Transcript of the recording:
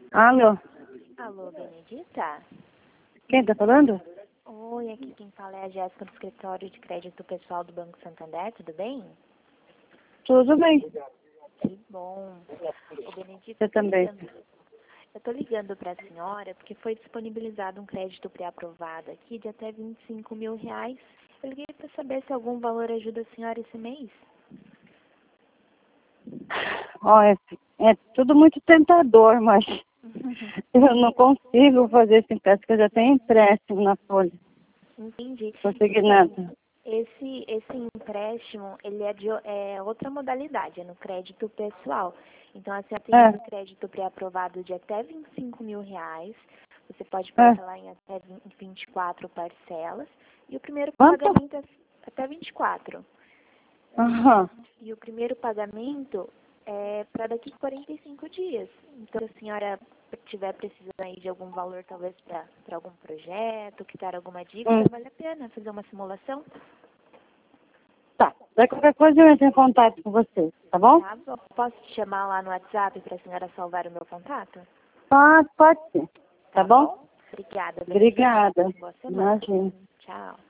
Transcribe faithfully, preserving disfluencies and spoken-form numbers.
Alô? Alô, Benedita? Quem tá falando? Oi, aqui quem fala é a Jéssica do escritório de crédito pessoal do Banco Santander, tudo bem? Tudo bem. Que bom. Ô, Benedita, Você também. eu tô ligando para a senhora porque foi disponibilizado um crédito pré-aprovado aqui de até vinte e cinco mil reais. Eu liguei para saber se algum valor ajuda a senhora esse mês. Ó, é, é tudo muito tentador, mas eu não consigo fazer esse empréstimo, porque eu já tenho empréstimo na folha. Entendi. Consegui nada. Esse, esse empréstimo, ele é de é outra modalidade, é no crédito pessoal. Então, a senhora tem É. um crédito pré-aprovado de até vinte e cinco mil reais. Você pode É. parcelar em até vinte e quatro parcelas. E o primeiro Quanto? pagamento é até vinte e quatro. Aham. E o primeiro pagamento é para daqui a quarenta e cinco dias. Então, se a senhora tiver precisando aí de algum valor, talvez para algum projeto, quiser alguma dica, Hum. vale a pena fazer uma simulação? Tá. Daí qualquer coisa eu entro em contato com você, tá bom? Tá bom. Posso te chamar lá no WhatsApp para a senhora salvar o meu contato? Pode, pode ser. Tá, bom? Obrigada, Benedita. Obrigada. Boa semana. Imagina. Tchau.